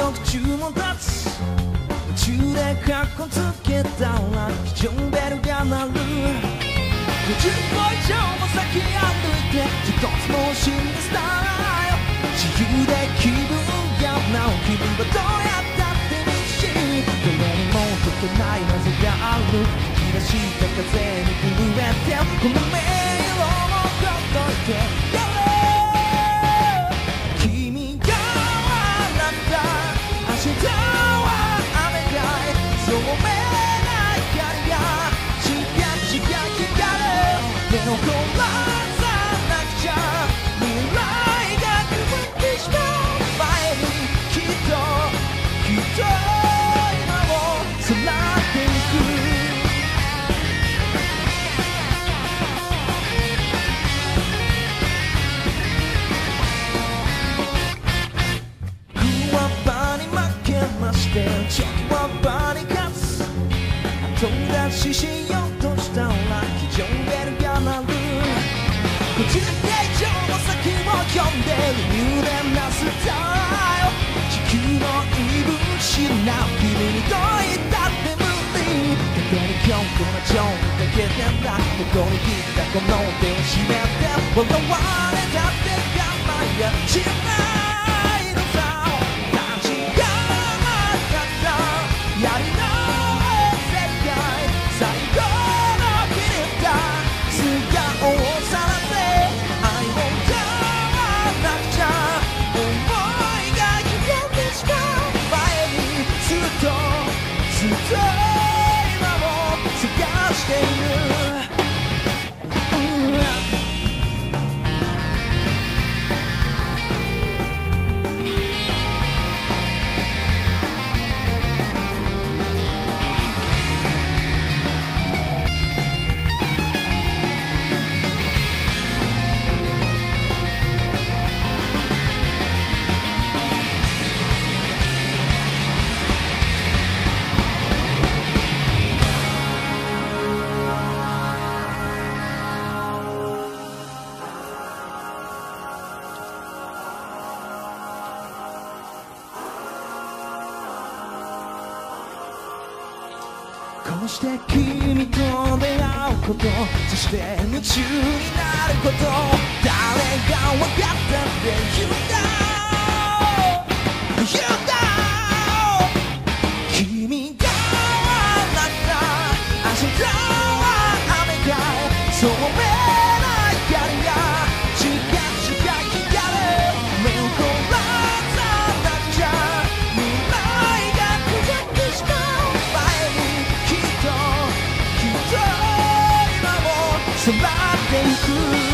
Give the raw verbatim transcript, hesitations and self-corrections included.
特注も立つ途中でカッコつけたら非常ベルが鳴るごじゅっぽ以上も先歩いて一つも死んでスタイル自由で気分がなお君はどうやったってみしどれにも解けない謎がある吹き出した風に震えてこの迷路をほっといてやれ君が笑った明日は雨がそうめない光がチカチカ光る目を凝らさなくちゃ未来が変わってしまう前にきっときっと今をさらっていくチョキはバリカツ飛び出ししようとしたら非常ベルが鳴るごじゅっけい以上も先を読んでる入念なスタイル地球の言い分失う君にどう言ったって無理だけに今日この情にかけてんだここに来たこの手を締めて笑われたって我慢やしないのさやりの世界最高の切れた素顔をさらって愛を歌わなくちゃ思いが広がってしまう前にずっとずっと今を探しているこうして君と出会うことそして夢中になること誰が分かったって言うんだ言うんだ君が笑った明日は雨がそうめない光がチカチカ光る目を凝らさなくちゃ未来が変わってしまうきっと今もさらっていく